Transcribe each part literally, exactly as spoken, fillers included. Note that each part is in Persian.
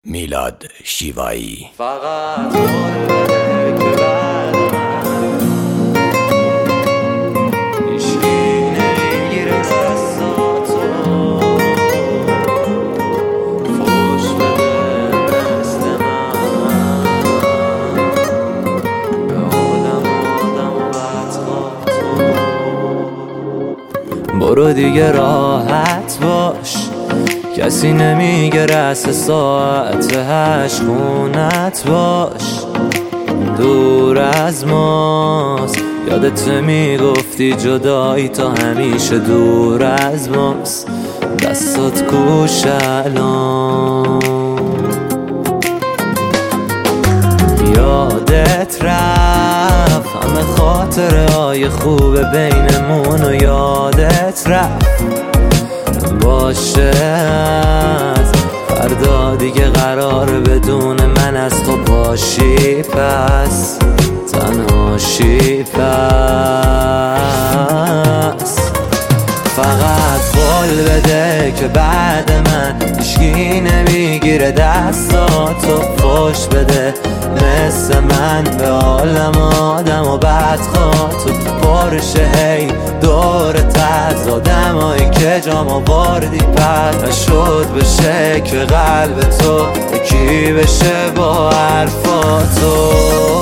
میلاد شیوایی. فقط قول بده که بعد من هیچکی نمیگیره دستاتو، فوش بده مثل من به آدم آدم و بدخواه تو. برو دیگه راحت باش، کسی نمیگه رس ساعت هشت خونت باش، دور از ماست. یادت میگفتی جدایی تا همیشه دور از ماست، دستات کوش الان. یادت رفت همه خاطره های خوب بینمون و یادت رفت باشه فردا دیگه قراره بدون من از تو پاشی، پس تنهاشی. پس فقط قول بده که بعد من هیچکی نمیگیره دستاتو، فوش بده مثل من به عالم آدم و بدخواه تو. پرشه هی دورت از آدمایی که جام آوردی پس نشد بشه که قلب تو یکی بشه با حرفاتو.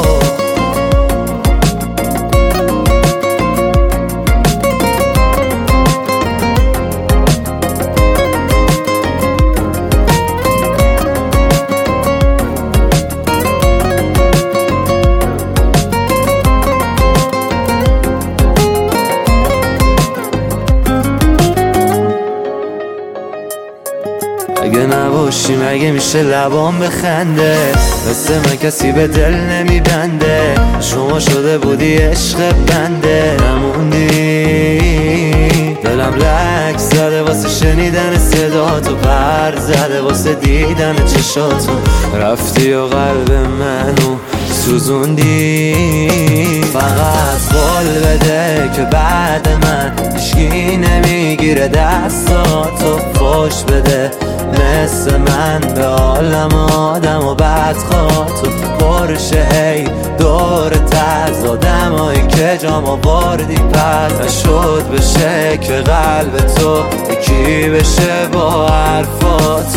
اگه نباشی مگه میشه لبام بخنده، مثل من کسی به دل نمیبنده. شما شده بودی عشق بنده، نموندی دلم لک زده واسه شنیدن صداتو، پر زده واسه دیدن چشاتو. رفتی و قلب منو سوزوندی. فقط قول بده که بعد من هیچکی نمیگیره دستاتو، فوش بده مثل من به عالم آدم و بدخواه تو. پرشه هی دورت از آدمایی که جام آوردی پس نشد بشه که قلب تو یکی بشه با حرفات